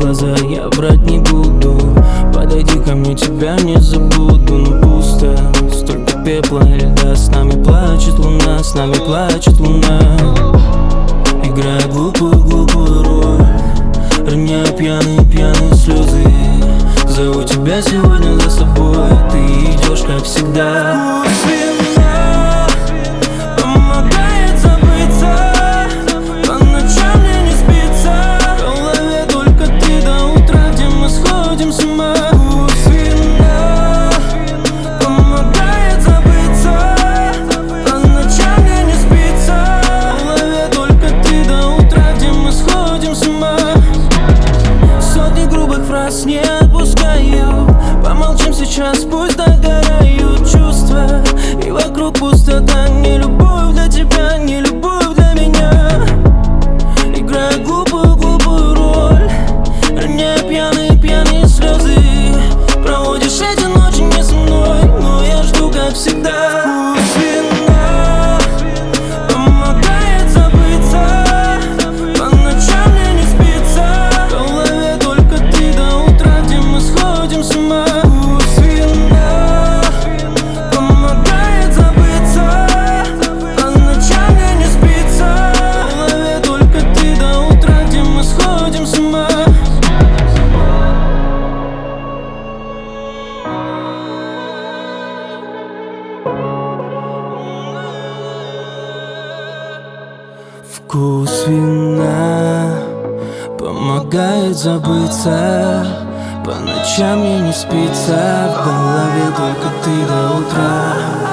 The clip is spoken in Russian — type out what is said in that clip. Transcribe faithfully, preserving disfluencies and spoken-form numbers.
глаза, я врать не буду. Подойди ко мне, тебя не забуду. Но пусто, столько пепла и льда. С нами плачет луна, с нами плачет луна. Играя глупую-глупую роль, роняя пьяные-пьяные слезы. Зову тебя сегодня за собой, ты идешь как всегда. Не отпускаю, помолчим сейчас, пусть догорают чувства. И вокруг пустота, не любовь для тебя, не любовь для меня. Играя глупую-глупую роль, роняя пьяные-пьяные слезы. Проводишь эти ночи не со мной, но я жду как всегда. Вкус вина помогает забыться. По ночам мне не спится, в голове только ты до утра.